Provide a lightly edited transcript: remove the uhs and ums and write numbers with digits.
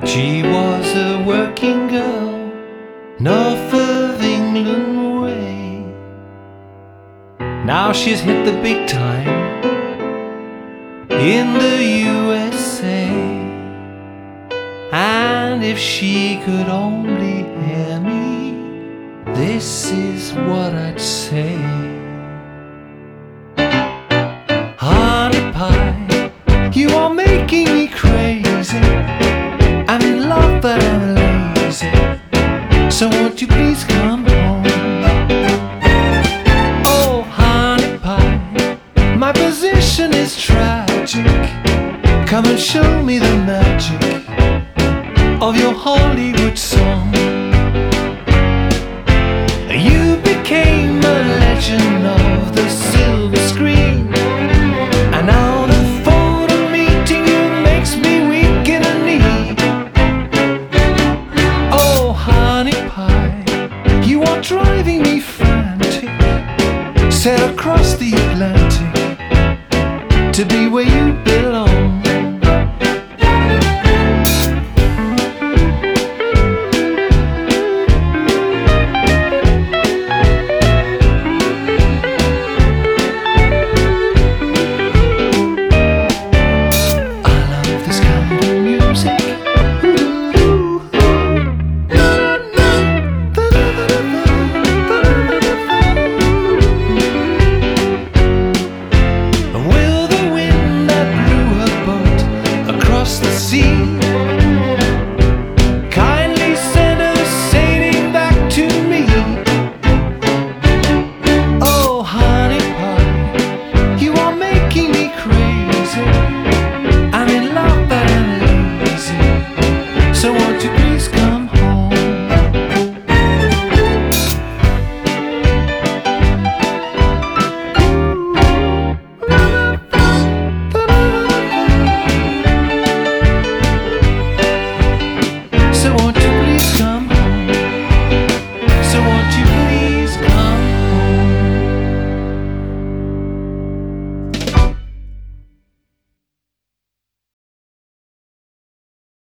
She was a working girl, north of England way. Now she's hit the big time in the USA. And if she could only hear me, this is what I'd say. Honey pie, you are making me crazy. I'm in love but I'm lazy, so won't you please come home? Oh honey pie, my position is tragic. Come and show me the magic of your Hollywood soul.